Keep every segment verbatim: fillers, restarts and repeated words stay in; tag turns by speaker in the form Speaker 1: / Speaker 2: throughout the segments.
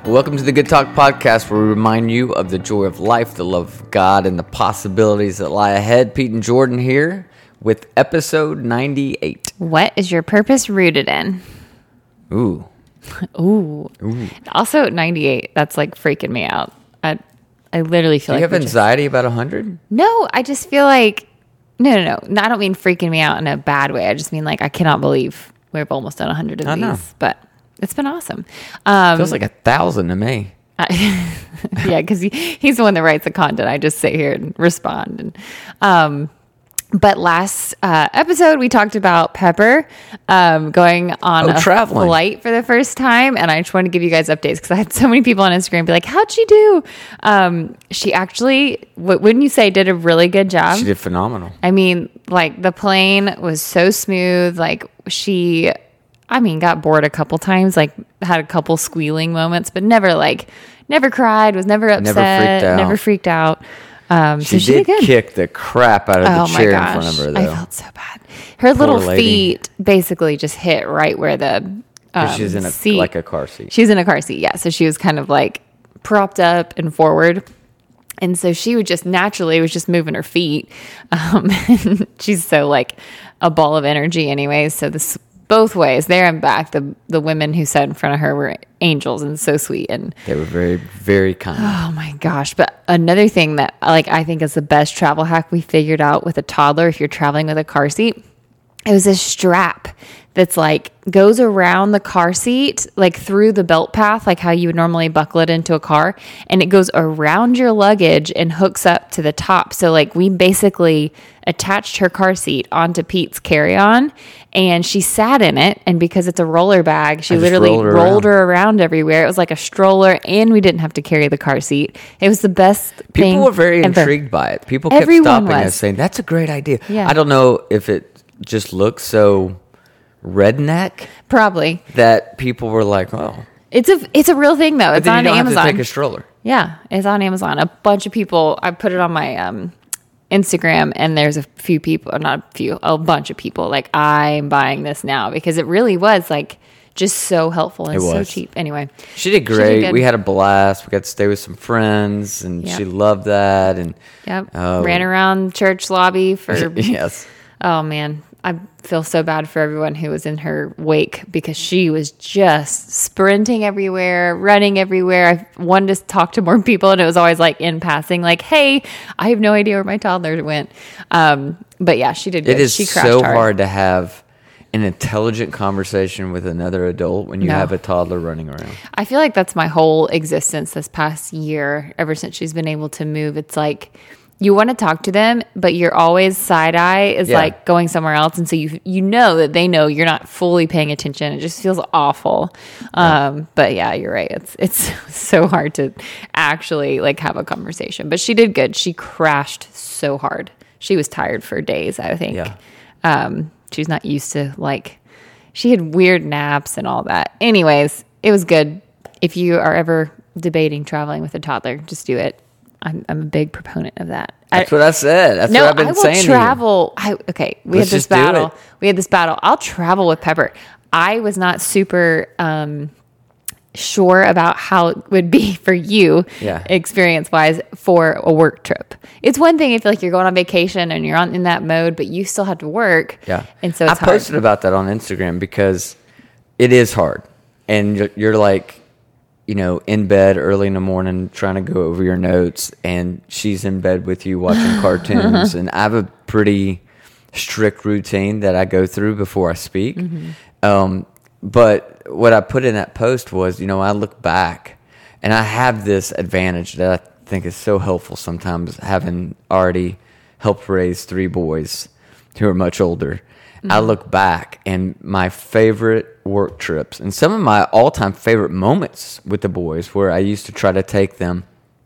Speaker 1: Welcome to the Good Talk Podcast, where we remind you of the joy of life, the love of God, and the possibilities that lie ahead. Pete and Jordan here with episode ninety-eight.
Speaker 2: What is your purpose rooted in?
Speaker 1: Ooh.
Speaker 2: Ooh. Ooh. Also, ninety-eight. That's like freaking me out. I, I literally feel
Speaker 1: Do
Speaker 2: like.
Speaker 1: you have
Speaker 2: just-
Speaker 1: anxiety about one hundred?
Speaker 2: No, I just feel like. No, no, no, no. I don't mean freaking me out in a bad way. I just mean like I cannot believe we've almost done one hundred of
Speaker 1: I
Speaker 2: these.
Speaker 1: know.
Speaker 2: But it's been awesome. Um,
Speaker 1: Feels like a thousand to me.
Speaker 2: I, yeah, because he, he's the one that writes the content. I just sit here and respond. And um, but last uh, episode we talked about Pepper um, going on
Speaker 1: Oh,
Speaker 2: a
Speaker 1: traveling.
Speaker 2: flight for the first time, and I just want to give you guys updates because I had so many people on Instagram be like, "How'd she do?" Um, she actually, w- wouldn't you say, did a really good job?
Speaker 1: She did phenomenal.
Speaker 2: I mean, like the plane was so smooth. Like she, I mean, got bored a couple times, like had a couple squealing moments, but never like, never cried, was never upset,
Speaker 1: freaked out.
Speaker 2: never freaked out. Um,
Speaker 1: She,
Speaker 2: so she
Speaker 1: did
Speaker 2: did good.
Speaker 1: kick the crap out of the
Speaker 2: Oh my
Speaker 1: chair
Speaker 2: gosh,
Speaker 1: in front of her, though.
Speaker 2: I felt so bad. Her little
Speaker 1: lady.
Speaker 2: feet basically just hit right where the um,
Speaker 1: She's in a
Speaker 2: seat.
Speaker 1: like a car seat.
Speaker 2: She's in a car seat, yeah. So she was kind of like propped up and forward. And so she would just naturally was just moving her feet. Um, and she's so like a ball of energy anyway. So this both ways, there and back, the the women who sat in front of her were angels and so sweet. And
Speaker 1: They were very, very kind.
Speaker 2: oh my gosh. But another thing that like I think is the best travel hack we figured out with a toddler, if you're traveling with a car seat, it was a strap that's like goes around the car seat, like through the belt path, like how you would normally buckle it into a car. And it goes around your luggage and hooks up to the top. So like we basically attached her car seat onto Pete's carry-on and she sat in it. And because it's a roller bag, she
Speaker 1: I just
Speaker 2: literally
Speaker 1: rolled her
Speaker 2: rolled
Speaker 1: around.
Speaker 2: her around everywhere. It was like a stroller and we didn't have to carry the car seat. It was the best thing.
Speaker 1: People were very
Speaker 2: ever.
Speaker 1: intrigued by it. People kept
Speaker 2: Everyone
Speaker 1: stopping
Speaker 2: was.
Speaker 1: us saying, that's a great idea.
Speaker 2: Yeah.
Speaker 1: I don't know if it just looks so redneck
Speaker 2: Probably.
Speaker 1: that people were like, oh.
Speaker 2: It's a it's a real thing though.
Speaker 1: But
Speaker 2: It's
Speaker 1: then
Speaker 2: on
Speaker 1: you don't
Speaker 2: Amazon.
Speaker 1: have to take a stroller.
Speaker 2: Yeah, it's on Amazon. A bunch of people, I put it on my um, Instagram, and there's a few people, or not a few, a bunch of people, like, I'm buying this now because it really was like just so helpful and
Speaker 1: It
Speaker 2: so
Speaker 1: was.
Speaker 2: cheap. Anyway,
Speaker 1: She did great.
Speaker 2: good.
Speaker 1: We had a blast. We got to stay with some friends, and
Speaker 2: Yep.
Speaker 1: she loved that. And
Speaker 2: yep,
Speaker 1: Oh.
Speaker 2: ran around church lobby for,
Speaker 1: yes.
Speaker 2: oh man, I feel so bad for everyone who was in her wake because she was just sprinting everywhere, running everywhere. I wanted to talk to more people, and it was always like in passing, like, hey, I have no idea where my toddler went. Um, but yeah, she did good.
Speaker 1: It is
Speaker 2: she crashed
Speaker 1: so
Speaker 2: hard.
Speaker 1: hard to have an intelligent conversation with another adult when you
Speaker 2: No.
Speaker 1: have a toddler running around.
Speaker 2: I feel like that's my whole existence this past year, ever since she's been able to move. It's like you want to talk to them, but you're always side eye is
Speaker 1: Yeah.
Speaker 2: like going somewhere else. And so you you know that they know you're not fully paying attention. It just feels awful. Um, but yeah, you're right. It's it's so hard to actually like have a conversation. But she did good. She crashed so hard. She was tired for days, I think.
Speaker 1: Yeah.
Speaker 2: Um, she's not used to like, she had weird naps and all that. Anyways, it was good. If you are ever debating traveling with a toddler, just do it. I'm, I'm a big proponent of that.
Speaker 1: That's what I said. That's
Speaker 2: no,
Speaker 1: what I've been
Speaker 2: I will
Speaker 1: saying
Speaker 2: travel. I, okay, we
Speaker 1: Let's
Speaker 2: had this
Speaker 1: just do
Speaker 2: battle.
Speaker 1: it.
Speaker 2: We had this battle. I'll travel with Pepper. I was not super um, sure about how it would be for you,
Speaker 1: Yeah.
Speaker 2: experience wise, for a work trip. It's one thing if like you're going on vacation and you're on in that mode, but you still have to work.
Speaker 1: Yeah.
Speaker 2: and so it's
Speaker 1: I posted
Speaker 2: hard.
Speaker 1: about that on Instagram because it is hard. And you're, you're like, you know, in bed early in the morning trying to go over your notes, and she's in bed with you watching cartoons. And I have a pretty strict routine that I go through before I speak.
Speaker 2: Mm-hmm.
Speaker 1: Um, but what I put in that post was, you know, I look back and I have this advantage that I think is so helpful sometimes, having already helped raise three boys who are much older. Mm-hmm. I look back, and my favorite work trips and some of my all-time favorite moments with the boys, where I used to try to take them,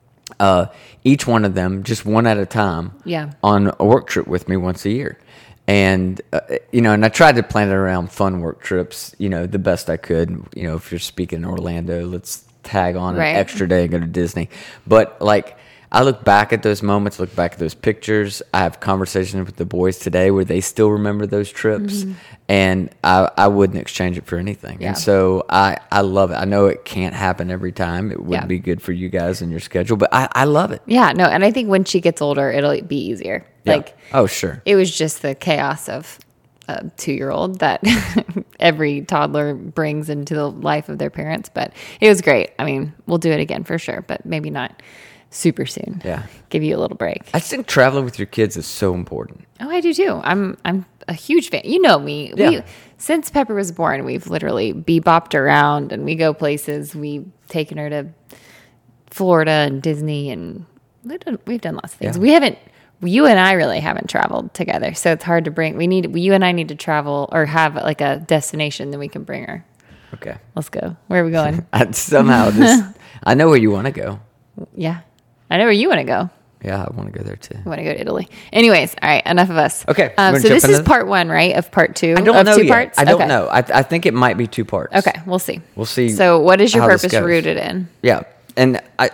Speaker 1: uh, each one of them, just one at a time,
Speaker 2: Yeah.
Speaker 1: on a work trip with me once a year. And, uh, you know, and I tried to plan it around fun work trips, you know, the best I could. You know, if you're speaking in Orlando, let's tag on
Speaker 2: Right.
Speaker 1: an extra day and go to Disney. But, like, I look back at those moments, look back at those pictures. I have conversations with the boys today where they still remember those trips, mm-hmm. and I, I wouldn't exchange it for anything.
Speaker 2: Yeah.
Speaker 1: And so I, I love it. I know it can't happen every time. It wouldn't
Speaker 2: Yeah.
Speaker 1: be good for you guys and your schedule, but I, I love it.
Speaker 2: Yeah, no, and I think when she gets older, it'll be easier.
Speaker 1: Yeah.
Speaker 2: Like,
Speaker 1: oh, sure.
Speaker 2: it was just the chaos of a two-year-old that every toddler brings into the life of their parents, but it was great. I mean, we'll do it again for sure, but maybe not super soon.
Speaker 1: Yeah.
Speaker 2: Give you a little break.
Speaker 1: I think traveling with your kids is so important.
Speaker 2: Oh, I do too. I'm I'm a huge fan. You know me.
Speaker 1: Yeah.
Speaker 2: We, since Pepper was born, we've literally bebopped around and we go places. We've taken her to Florida and Disney, and we've done, we've done lots of things.
Speaker 1: Yeah.
Speaker 2: We haven't, you and I really haven't traveled together, so it's hard to bring. We need, you and I need to travel or have like a destination, then we can bring her.
Speaker 1: Okay.
Speaker 2: Let's go. Where are we going?
Speaker 1: I, somehow this, I know where you want to go.
Speaker 2: Yeah. I know where you want to go.
Speaker 1: Yeah, I want to go there too.
Speaker 2: I want to go to Italy. Anyways, all right, enough of us.
Speaker 1: Okay,
Speaker 2: Um,
Speaker 1: you
Speaker 2: so
Speaker 1: wanna
Speaker 2: this
Speaker 1: jump
Speaker 2: is
Speaker 1: into-
Speaker 2: part one, right, of part two?
Speaker 1: I don't
Speaker 2: of
Speaker 1: know
Speaker 2: two
Speaker 1: yet.
Speaker 2: parts?
Speaker 1: I don't
Speaker 2: Okay.
Speaker 1: know. I, I think it might be two parts.
Speaker 2: Okay, we'll see.
Speaker 1: We'll see.
Speaker 2: So what is your
Speaker 1: how this
Speaker 2: purpose
Speaker 1: goes.
Speaker 2: rooted in?
Speaker 1: Yeah, and I.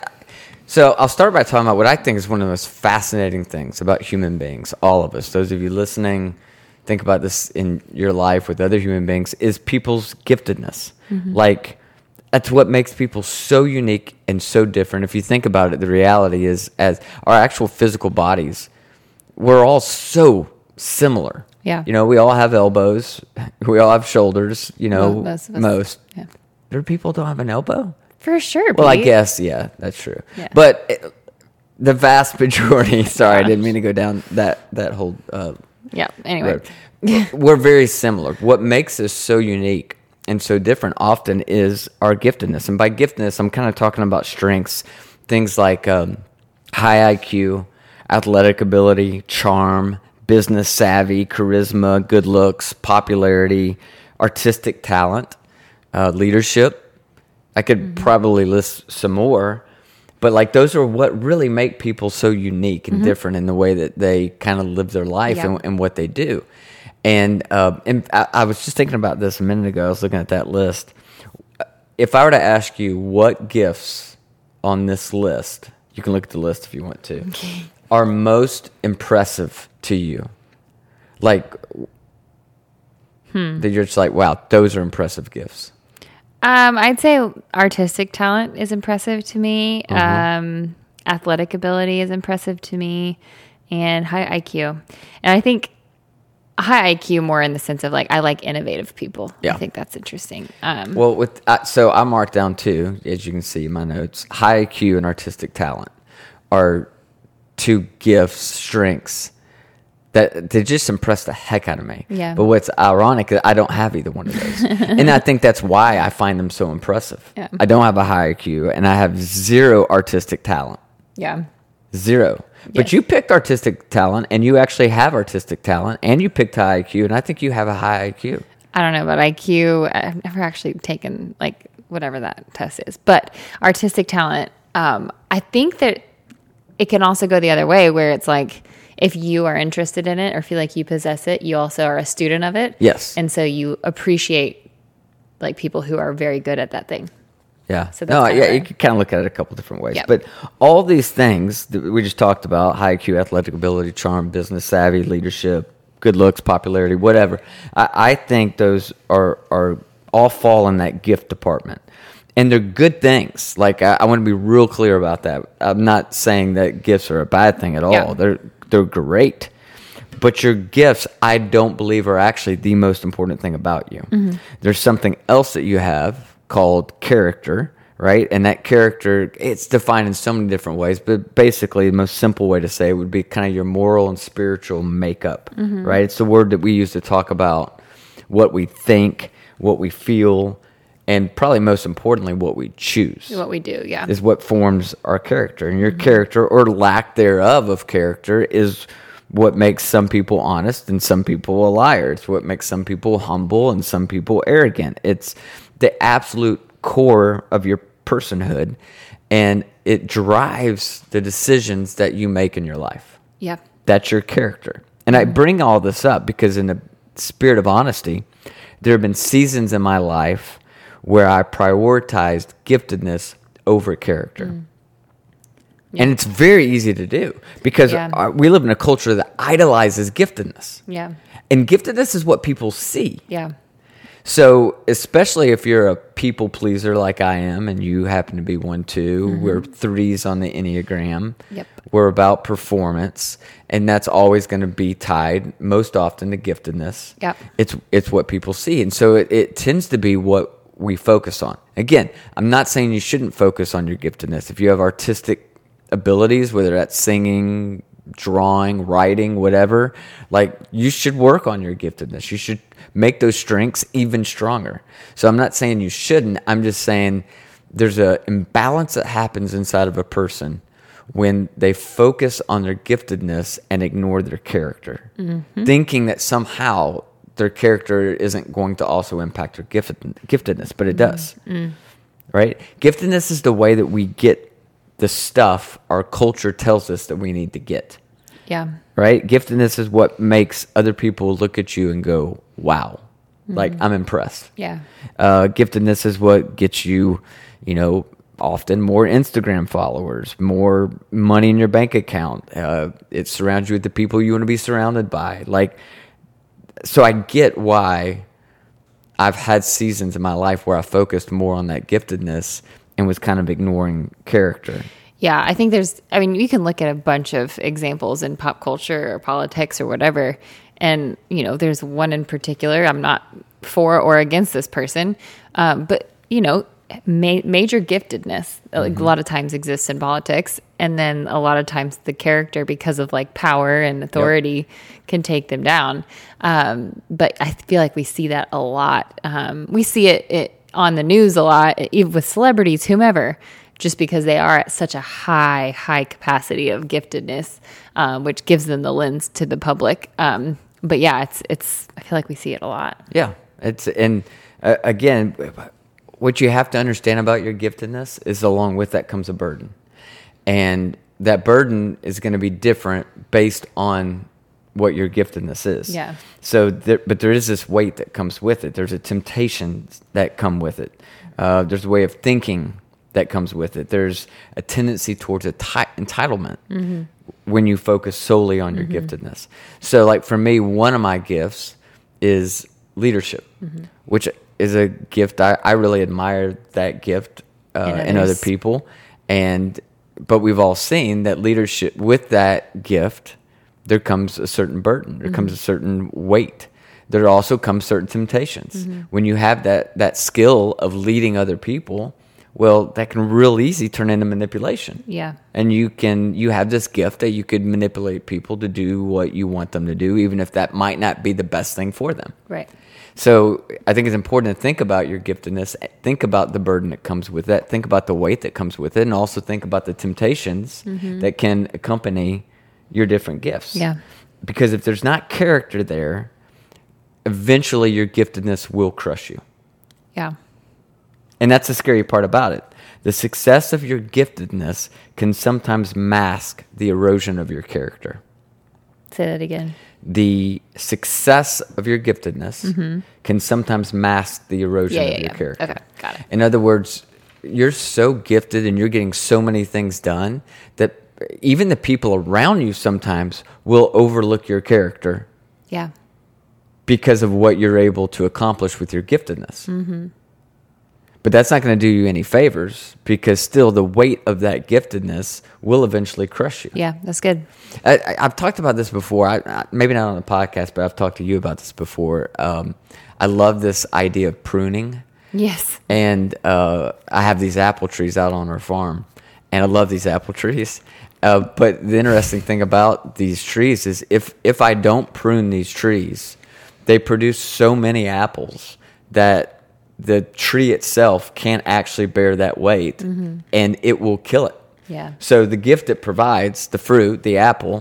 Speaker 1: So I'll start by talking about what I think is one of the most fascinating things about human beings. All of us, those of you listening, think about this in your life with other human beings, is people's giftedness.
Speaker 2: Mm-hmm.
Speaker 1: Like, that's what makes people so unique and so different. If you think about it, the reality is, as our actual physical bodies, we're all so similar.
Speaker 2: Yeah.
Speaker 1: You know, we all have elbows. We all have shoulders. You know,
Speaker 2: Mo- most of us.
Speaker 1: most.
Speaker 2: Yeah.
Speaker 1: There are people who don't have an elbow?
Speaker 2: For sure,
Speaker 1: Well, I
Speaker 2: Pete.
Speaker 1: guess, yeah, that's true.
Speaker 2: Yeah.
Speaker 1: But it, the vast majority, sorry, I didn't mean to go down that, that whole uh,
Speaker 2: Yeah, anyway.
Speaker 1: road. We're- We're very similar. What makes us so unique and so different often is our giftedness. And by giftedness, I'm kind of talking about strengths, things like um, high I Q, athletic ability, charm, business savvy, charisma, good looks, popularity, artistic talent, uh, leadership. I could
Speaker 2: Mm-hmm.
Speaker 1: probably list some more, but like those are what really make people so unique and different in the way that they kind of live their life
Speaker 2: Mm-hmm. Yeah.
Speaker 1: and, and what they do. And, uh, and I, I was just thinking about this a minute ago. I was looking at that list. If I were to ask you what gifts on this list, you can look at the list if you want to,
Speaker 2: Okay.
Speaker 1: are most impressive to you, like
Speaker 2: Hmm.
Speaker 1: that you're just like, wow, those are impressive gifts.
Speaker 2: Um, I'd say artistic talent is impressive to me.
Speaker 1: Mm-hmm.
Speaker 2: Um, athletic ability is impressive to me, and high I Q. And I think high I Q more in the sense of like I like innovative people.
Speaker 1: Yeah.
Speaker 2: I think that's interesting. Um,
Speaker 1: Well, with uh, so I marked down two, as you can see in my notes. High I Q and artistic talent are two gifts, strengths that they just impress the heck out of me.
Speaker 2: Yeah.
Speaker 1: But what's ironic is I don't have either one of those, and I think that's why I find them so impressive.
Speaker 2: Yeah.
Speaker 1: I don't have a high I Q, and I have zero artistic talent.
Speaker 2: yeah.
Speaker 1: Zero. But
Speaker 2: Yes.
Speaker 1: you picked artistic talent, and you actually have artistic talent, and you picked high I Q, and I think you have a high I Q.
Speaker 2: I don't know about I Q. I've never actually taken like whatever that test is, but artistic talent. Um, I think that it can also go the other way, where it's like if you are interested in it or feel like you possess it, you also are a student of it.
Speaker 1: Yes.
Speaker 2: and so you appreciate like people who are very good at that thing.
Speaker 1: Yeah.
Speaker 2: So that's
Speaker 1: no,
Speaker 2: kinda
Speaker 1: yeah,
Speaker 2: right.
Speaker 1: you can kind of look at it a couple different ways.
Speaker 2: Yep.
Speaker 1: But all these things that we just talked about, high I Q, athletic ability, charm, business savvy, leadership, good looks, popularity, whatever, I, I think those are, are all fall in that gift department. And they're good things. Like, I, I want to be real clear about that. I'm not saying that gifts are a bad thing at all.
Speaker 2: Yeah.
Speaker 1: They're, they're great. But your gifts, I don't believe, are actually the most important thing about you.
Speaker 2: Mm-hmm.
Speaker 1: There's something else that you have called character, right? And that character, it's defined in so many different ways, but basically the most simple way to say it would be kind of your moral and spiritual makeup,
Speaker 2: Mm-hmm.
Speaker 1: right? It's the word that we use to talk about what we think, what we feel, and probably most importantly, what we choose
Speaker 2: What we do, yeah.
Speaker 1: is what forms our character. And your character, or lack thereof of character, is what makes some people honest and some people a liar. It's what makes some people humble and some people arrogant. It's the absolute core of your personhood, and it drives the decisions that you make in your life.
Speaker 2: Yeah.
Speaker 1: That's your character. And I bring all this up because in the spirit of honesty, there have been seasons in my life where I prioritized giftedness over character.
Speaker 2: Yeah.
Speaker 1: And it's very easy to do because
Speaker 2: Yeah.
Speaker 1: our, we live in a culture that idolizes giftedness.
Speaker 2: Yeah.
Speaker 1: And giftedness is what people see.
Speaker 2: Yeah.
Speaker 1: So, especially if you're a people pleaser like I am, and you happen to be one too, mm-hmm. we're threes on the Enneagram.
Speaker 2: Yep.
Speaker 1: We're about performance, and that's always going to be tied most often to giftedness.
Speaker 2: Yep.
Speaker 1: It's it's what people see, and so it, it tends to be what we focus on. Again, I'm not saying you shouldn't focus on your giftedness. If you have artistic abilities, whether that's singing, drawing, writing, whatever, like you should work on your giftedness. You should make those strengths even stronger. So I'm not saying you shouldn't. I'm just saying there's an imbalance that happens inside of a person when they focus on their giftedness and ignore their character, mm-hmm. thinking that somehow their character isn't going to also impact their gifted, giftedness, but it does, mm-hmm. right? Giftedness is the way that we get the stuff our culture tells us that we need to get.
Speaker 2: Yeah.
Speaker 1: Right? Giftedness is what makes other people look at you and go, wow, mm-hmm. like I'm impressed.
Speaker 2: Yeah.
Speaker 1: Uh, giftedness is what gets you, you know, often more Instagram followers, more money in your bank account. Uh, it surrounds you with the people you want to be surrounded by. Like, so I get why I've had seasons in my life where I focused more on that giftedness and was kind of ignoring character.
Speaker 2: Yeah, I think there's, I mean, you can look at a bunch of examples in pop culture or politics or whatever. And, you know, there's one in particular, I'm not for or against this person, um, but, you know, ma- major giftedness, like mm-hmm. a lot of times exists in politics. And then a lot of times the character, because of like power and authority, yep. can take them down. Um, but I feel like we see that a lot. Um, we see it, it on the news a lot, even with celebrities, whomever, just because they are at such a high, high capacity of giftedness, um, which gives them the lens to the public. Um, but yeah, it's, it's, I feel like we see it a lot.
Speaker 1: Yeah. It's, and uh, again, what you have to understand about your giftedness is along with that comes a burden. And that burden is going to be different based on what your giftedness is.
Speaker 2: Yeah.
Speaker 1: So, there, but there is this weight that comes with it. There's a temptation that come with it. Uh, there's a way of thinking that comes with it. There's a tendency towards a ti- entitlement mm-hmm. when you focus solely on your mm-hmm. giftedness. So, like for me, one of my gifts is leadership, mm-hmm. which is a gift. I, I really admire that gift uh, in other people. And but we've all seen that leadership, with that gift, there comes a certain burden. There mm-hmm. comes a certain weight. There also comes certain temptations. Mm-hmm. When you have that that skill of leading other people, well, that can real easy turn into manipulation.
Speaker 2: Yeah.
Speaker 1: And you can you have this gift that you could manipulate people to do what you want them to do, even if that might not be the best thing for them.
Speaker 2: Right.
Speaker 1: So I think it's important to think about your giftedness, think about the burden that comes with that, think about the weight that comes with it, and also think about the temptations mm-hmm. that can accompany your different gifts.
Speaker 2: Yeah.
Speaker 1: Because if there's not character there, eventually your giftedness will crush you.
Speaker 2: Yeah.
Speaker 1: And that's the scary part about it. The success of your giftedness can sometimes mask the erosion of your character.
Speaker 2: Say that again.
Speaker 1: The success of your giftedness mm-hmm. can sometimes mask the erosion
Speaker 2: yeah, yeah,
Speaker 1: of your
Speaker 2: yeah.
Speaker 1: character.
Speaker 2: Okay, got it.
Speaker 1: In other words, you're so gifted and you're getting so many things done that even the people around you sometimes will overlook your character.
Speaker 2: Yeah.
Speaker 1: Because of what you're able to accomplish with your giftedness.
Speaker 2: Mm-hmm.
Speaker 1: But that's not going to do you any favors, because still the weight of that giftedness will eventually crush you.
Speaker 2: Yeah, that's good.
Speaker 1: I, I, I've talked about this before. I, I, maybe not on the podcast, but I've talked to you about this before. Um, I love this idea of pruning.
Speaker 2: Yes.
Speaker 1: And uh, I have these apple trees out on our farm, and I love these apple trees. Uh, but the interesting thing about these trees is if, if I don't prune these trees, they produce so many apples that the tree itself can't actually bear that weight, mm-hmm. and it will kill it.
Speaker 2: Yeah.
Speaker 1: So the gift it provides, the fruit, the apple,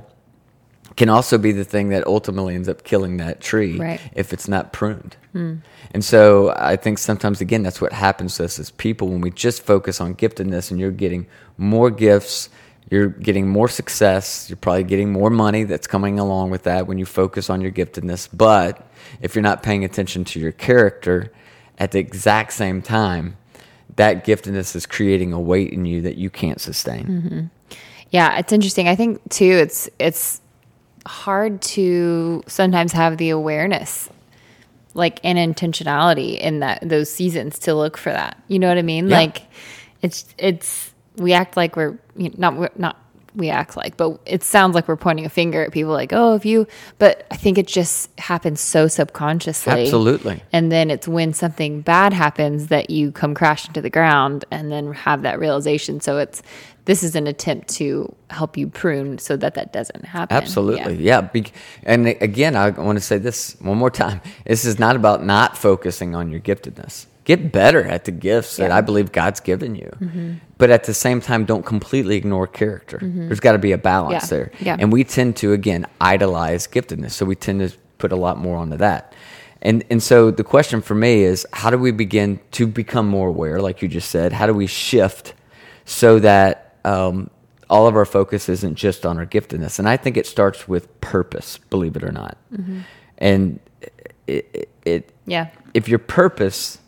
Speaker 1: can also be the thing that ultimately ends up killing that tree
Speaker 2: right.
Speaker 1: if it's not pruned.
Speaker 2: Mm.
Speaker 1: And so I think sometimes, again, that's what happens to us as people when we just focus on giftedness, and you're getting more gifts, you're getting more success, you're probably getting more money that's coming along with that when you focus on your giftedness. But if you're not paying attention to your character, at the exact same time, that giftedness is creating a weight in you that you can't sustain.
Speaker 2: Mm-hmm. Yeah, it's interesting. I think too, it's it's hard to sometimes have the awareness, like and intentionality in that those seasons to look for that. You know what I mean?
Speaker 1: Yeah.
Speaker 2: Like it's it's we act like we're you know, not we're not we act like, but it sounds like we're pointing a finger at people like, oh, if you, but I think it just happens so subconsciously.
Speaker 1: Absolutely.
Speaker 2: And then it's when something bad happens that you come crashing to the ground and then have that realization. So it's, this is an attempt to help you prune so that that doesn't happen.
Speaker 1: Absolutely. Yeah. Be- and again, I want to say this one more time. This is not about not focusing on your giftedness. Get better at the gifts
Speaker 2: Yeah.
Speaker 1: that I believe God's given you.
Speaker 2: Mm-hmm.
Speaker 1: But at the same time, don't completely ignore character. Mm-hmm. There's got to be a balance
Speaker 2: Yeah.
Speaker 1: there.
Speaker 2: Yeah.
Speaker 1: And we tend to, again, idolize giftedness. So we tend to put a lot more onto that. And and so the question for me is, how do we begin to become more aware, like you just said? How do we shift so that um, all of our focus isn't just on our giftedness? And I think it starts with purpose, believe it or not. Mm-hmm. And it, it, it
Speaker 2: Yeah.
Speaker 1: if your purpose...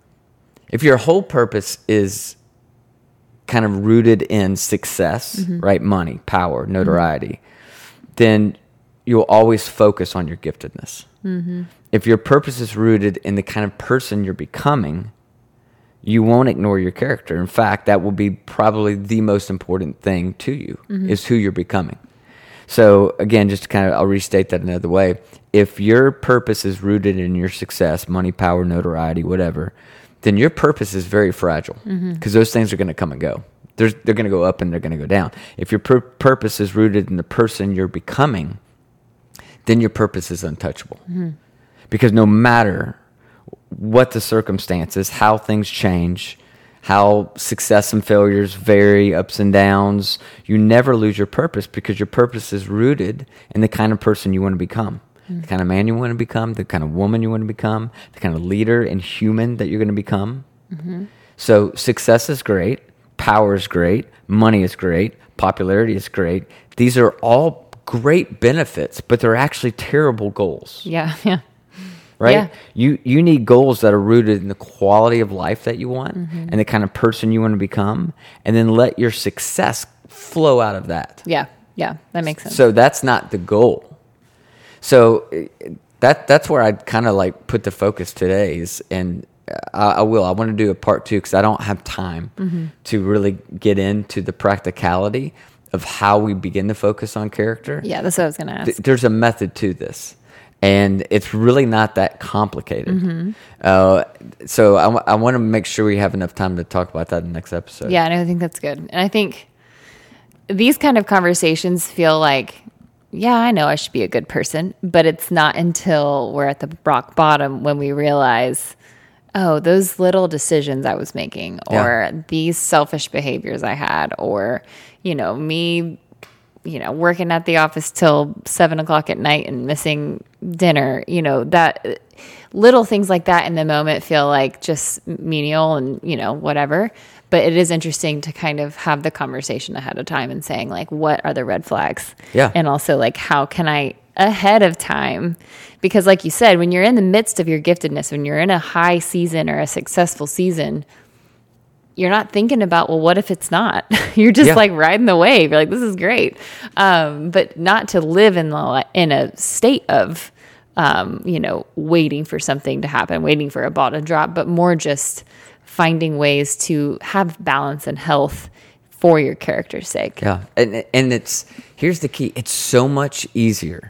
Speaker 1: If your whole purpose is kind of rooted in success, mm-hmm. right? Money, power, notoriety, mm-hmm. then you'll always focus on your giftedness. Mm-hmm. If your purpose is rooted in the kind of person you're becoming, you won't ignore your character. In fact, that will be probably the most important thing to you, mm-hmm. is who you're becoming. So again, just to kind of, I'll restate that another way. If your purpose is rooted in your success, money, power, notoriety, whatever, then your purpose is very fragile, because mm-hmm. those things are going to come and go. There's, they're going to go up and they're going to go down. If your pur- purpose is rooted in the person you're becoming, then your purpose is untouchable. Mm-hmm. Because no matter what the circumstances, how things change, how success and failures vary, ups and downs, you never lose your purpose, because your purpose is rooted in the kind of person you want to become. Mm-hmm. The kind of man you want to become, the kind of woman you want to become, the kind of leader and human that you're going to become. Mm-hmm. So success is great, power is great, money is great, popularity is great. These are all great benefits, but they're actually terrible goals.
Speaker 2: Yeah, yeah.
Speaker 1: Right?
Speaker 2: Yeah.
Speaker 1: You you need goals that are rooted in the quality of life that you want, mm-hmm. and the kind of person you want to become, and then let your success flow out of that.
Speaker 2: Yeah, yeah, that makes sense.
Speaker 1: So that's not the goal. So that that's where I'd kind of like put the focus today is, and I, I will. I want to do a part two because I don't have time mm-hmm. to really get into the practicality of how we begin to focus on character.
Speaker 2: Yeah, that's what I was going to ask.
Speaker 1: Th- there's a method to this, and it's really not that complicated. Mm-hmm. Uh, so I, w- I want to make sure we have enough time to talk about that in the next episode.
Speaker 2: Yeah, and I think that's good. And I think these kind of conversations feel like, yeah, I know I should be a good person, but it's not until we're at the rock bottom when we realize, oh, those little decisions I was making, or yeah. these selfish behaviors I had, or, you know, me, you know, working at the office till seven o'clock at night and missing dinner, you know, that little things like that in the moment feel like just menial and, you know, whatever. But it is interesting to kind of have the conversation ahead of time and saying, like, what are the red flags?
Speaker 1: Yeah.
Speaker 2: And also, like, how can I ahead of time? Because like you said, when you're in the midst of your giftedness, when you're in a high season or a successful season, you're not thinking about, well, what if it's not? You're just yeah. like riding the wave. You're like, this is great. Um, but not to live in the, in a state of, um, you know, waiting for something to happen, waiting for a ball to drop, but more just finding ways to have balance and health for your character's sake.
Speaker 1: Yeah. And, and it's, here's the key. It's so much easier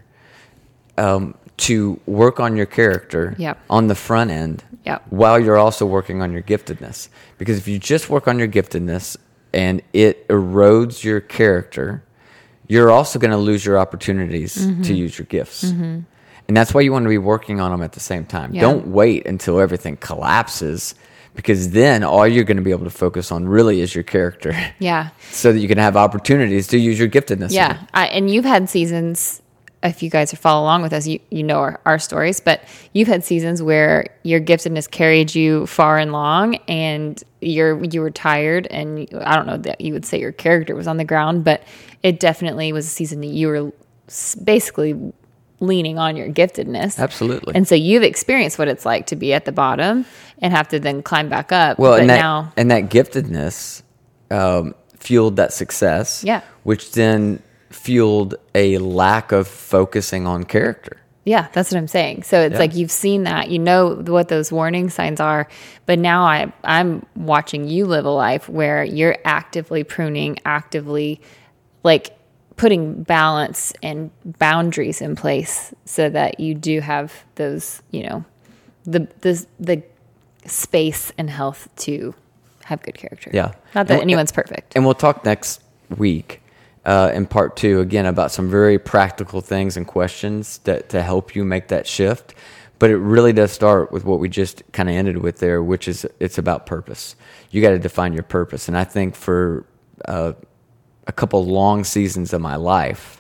Speaker 1: um, to work on your character
Speaker 2: yep.
Speaker 1: on the front end
Speaker 2: yep.
Speaker 1: while you're also working on your giftedness. Because if you just work on your giftedness and it erodes your character, you're also going to lose your opportunities mm-hmm. to use your gifts. Mm-hmm. And that's why you want to be working on them at the same time. Yeah. Don't wait until everything collapses, because then all you're going to be able to focus on really is your character.
Speaker 2: Yeah.
Speaker 1: So that you can have opportunities to use your giftedness.
Speaker 2: Yeah. I, and you've had seasons, if you guys are following along with us, you, you know our, our stories, but you've had seasons where your giftedness carried you far and long, and you're, you were tired, and you, I don't know that you would say your character was on the ground, but it definitely was a season that you were basically leaning on your giftedness.
Speaker 1: Absolutely.
Speaker 2: And so you've experienced what it's like to be at the bottom and have to then climb back up.
Speaker 1: Well,
Speaker 2: but
Speaker 1: and that,
Speaker 2: now,
Speaker 1: and that giftedness, um, fueled that success.
Speaker 2: Yeah.
Speaker 1: Which then fueled a lack of focusing on character.
Speaker 2: Yeah, that's what I'm saying. So it's
Speaker 1: Yeah.
Speaker 2: like you've seen that, you know what those warning signs are, but now I, I'm watching you live a life where you're actively pruning, actively like putting balance and boundaries in place so that you do have those, you know, the the the space and health to have good character.
Speaker 1: Yeah.
Speaker 2: Not that
Speaker 1: And-
Speaker 2: anyone's perfect.
Speaker 1: And we'll talk next week uh, in part two, again, about some very practical things and questions that to help you make that shift. But it really does start with what we just kind of ended with there, which is it's about purpose. You got to define your purpose. And I think for uh, a couple long seasons of my life,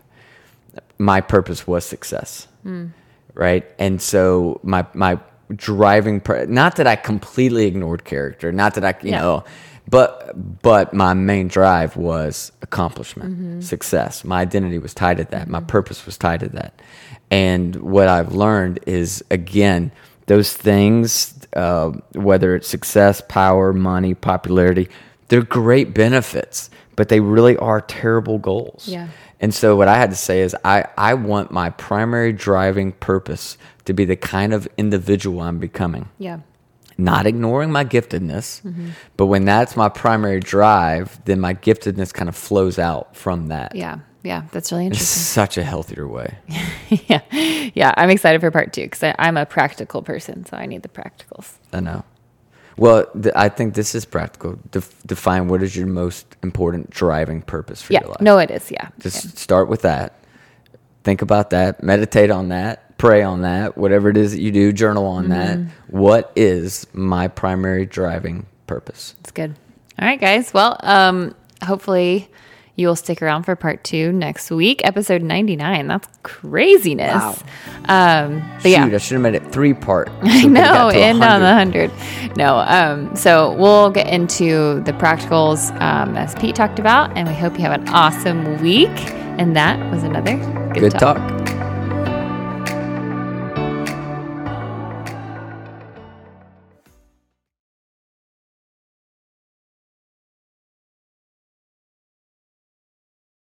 Speaker 1: my purpose was success, mm. right? And so my my driving, pur- not that I completely ignored character, not that I, you
Speaker 2: Yeah.
Speaker 1: know, but but my main drive was accomplishment, mm-hmm. success. My identity was tied to that. Mm-hmm. My purpose was tied to that. And what I've learned is, again, those things, uh, whether it's success, power, money, popularity, they're great benefits, but they really are terrible goals.
Speaker 2: Yeah.
Speaker 1: And so what I had to say is I, I want my primary driving purpose to be the kind of individual I'm becoming.
Speaker 2: Yeah.
Speaker 1: Not ignoring my giftedness,
Speaker 2: Mm-hmm.
Speaker 1: but when that's my primary drive, then my giftedness kind of flows out from that.
Speaker 2: Yeah. Yeah. That's really
Speaker 1: In
Speaker 2: interesting.
Speaker 1: such a healthier way.
Speaker 2: yeah. Yeah. I'm excited for part two because I'm a practical person. So I need the practicals.
Speaker 1: I know. Well, th- I think this is practical. Def- define what is your most important driving purpose for
Speaker 2: Yeah.
Speaker 1: your life.
Speaker 2: No, it is. Yeah.
Speaker 1: Just
Speaker 2: Yeah.
Speaker 1: start with that. Think about that. Meditate on that. Pray on that. Whatever it is that you do, journal on
Speaker 2: Mm-hmm.
Speaker 1: that. What is my primary driving purpose?
Speaker 2: It's good. All right, guys. Well, um, hopefully you will stick around for part two next week, episode ninety-nine. That's craziness.
Speaker 1: Wow.
Speaker 2: Um, but
Speaker 1: Shoot,
Speaker 2: yeah.
Speaker 1: I should have made it three part.
Speaker 2: I know, end on the hundred. No, um, so we'll get into the practicals um, as Pete talked about, and we hope you have an awesome week. And that was another Good,
Speaker 1: Good
Speaker 2: talk.
Speaker 1: talk.